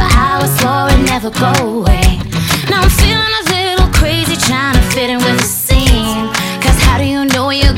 hours, swore it'd never go away. Now I'm feeling a little crazy, trying to fit in with the scene. 'Cause how do you know you're